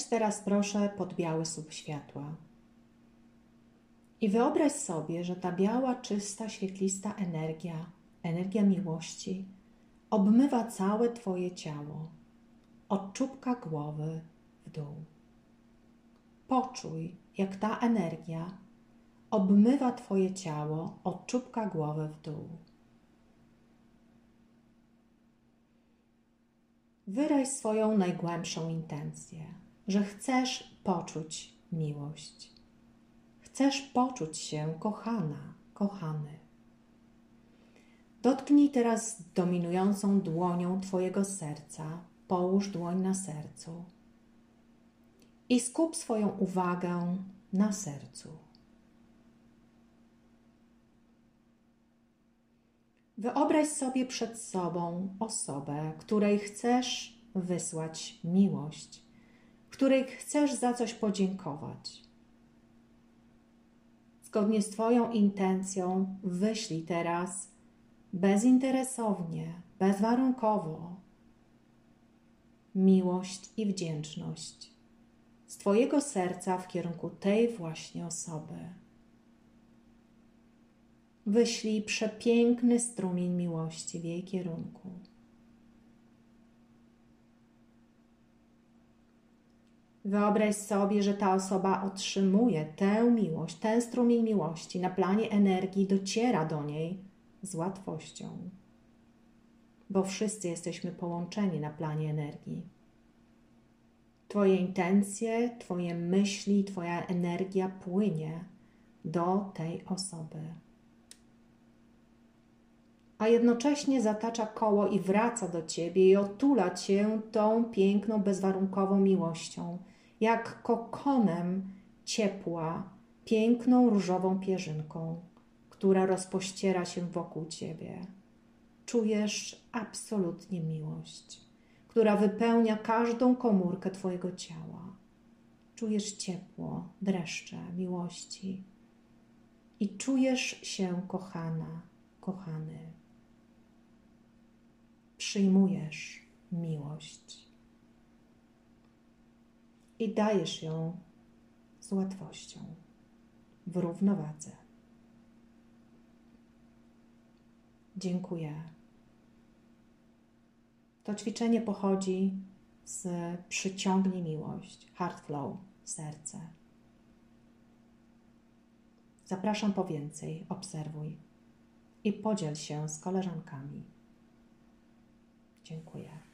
teraz proszę pod biały słup światła. I wyobraź sobie, że ta biała, czysta, świetlista energia miłości, obmywa całe Twoje ciało, od czubka głowy w dół. Poczuj, jak ta energia obmywa Twoje ciało od czubka głowy w dół. Wyraź swoją najgłębszą intencję, że chcesz poczuć miłość. Chcesz poczuć się kochana, kochany. Dotknij teraz dominującą dłonią Twojego serca, połóż dłoń na sercu i skup swoją uwagę na sercu. Wyobraź sobie przed sobą osobę, której chcesz wysłać miłość, której chcesz za coś podziękować. Zgodnie z Twoją intencją wyślij teraz bezinteresownie, bezwarunkowo miłość i wdzięczność z Twojego serca w kierunku tej właśnie osoby. Wyślij przepiękny strumień miłości w jej kierunku. Wyobraź sobie, że ta osoba otrzymuje tę miłość, ten strumień miłości na planie energii, dociera do niej z łatwością. Bo wszyscy jesteśmy połączeni na planie energii. Twoje intencje, Twoje myśli, Twoja energia płynie do tej osoby. A jednocześnie zatacza koło i wraca do Ciebie i otula Cię tą piękną, bezwarunkową miłością, jak kokonem ciepła, piękną, różową pierzynką, która rozpościera się wokół Ciebie. Czujesz absolutnie miłość, która wypełnia każdą komórkę Twojego ciała. Czujesz ciepło, dreszcze miłości i czujesz się kochana, kochany. Przyjmujesz miłość i dajesz ją z łatwością, w równowadze. Dziękuję. To ćwiczenie pochodzi z Przyciągnij Miłość, Heart Flow, serce. Zapraszam po więcej, obserwuj i podziel się z koleżankami. Dziękuję.